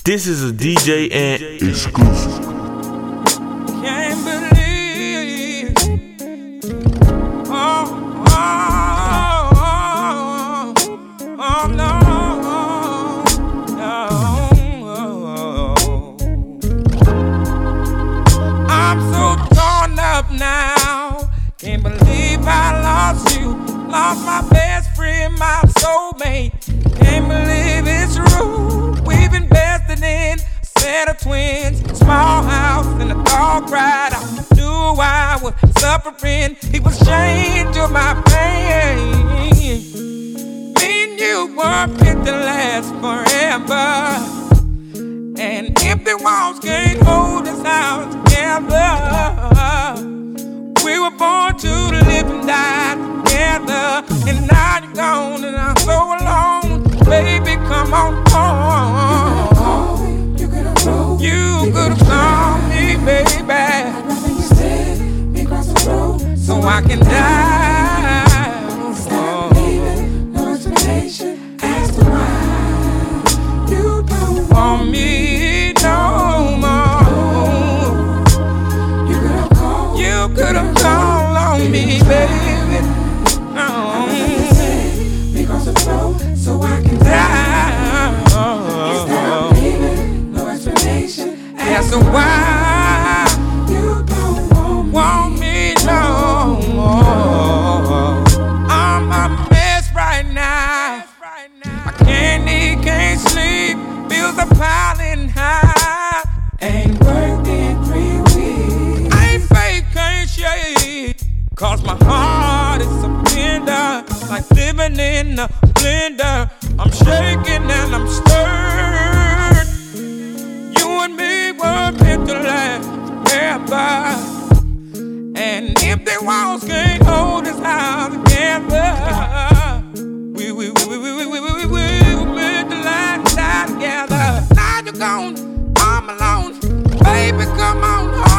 This is a DJ Ant exclusive. Can't believe. Oh, oh, oh, oh, no, no. I'm so torn up now. Can't believe I lost you. Lost my best friend, my soulmate. Can't believe it's true. We've invested in a set of twins, small house, and a dog ride. I knew I was suffering. He was chained to my pain. Me and you were meant to last forever, and empty walls can't hold us out together. We were born to live and die together, and now you're gone and I'm so alone. Baby, come on home. You could have called me, you could have called me, baby. I'd rather you stay across the road so I can die. Instead of leaving, no explanation as to why you don't want me no more. You could have called on me, baby. No. Because of love, so I can die. Instead of leaving, no explanation as to why you don't want me no more. I'm a mess right now. I can't eat, can't sleep. Bills are piling high. Ain't worked in 3 weeks. I ain't fake, can't shake. Cause my heart is a blender, like living in a blender. I'm shaking and I'm stirred. You and me were meant to last forever, and empty walls can't hold us out together. We were meant to last die together. Now you're gone, I'm alone. Baby, come on home.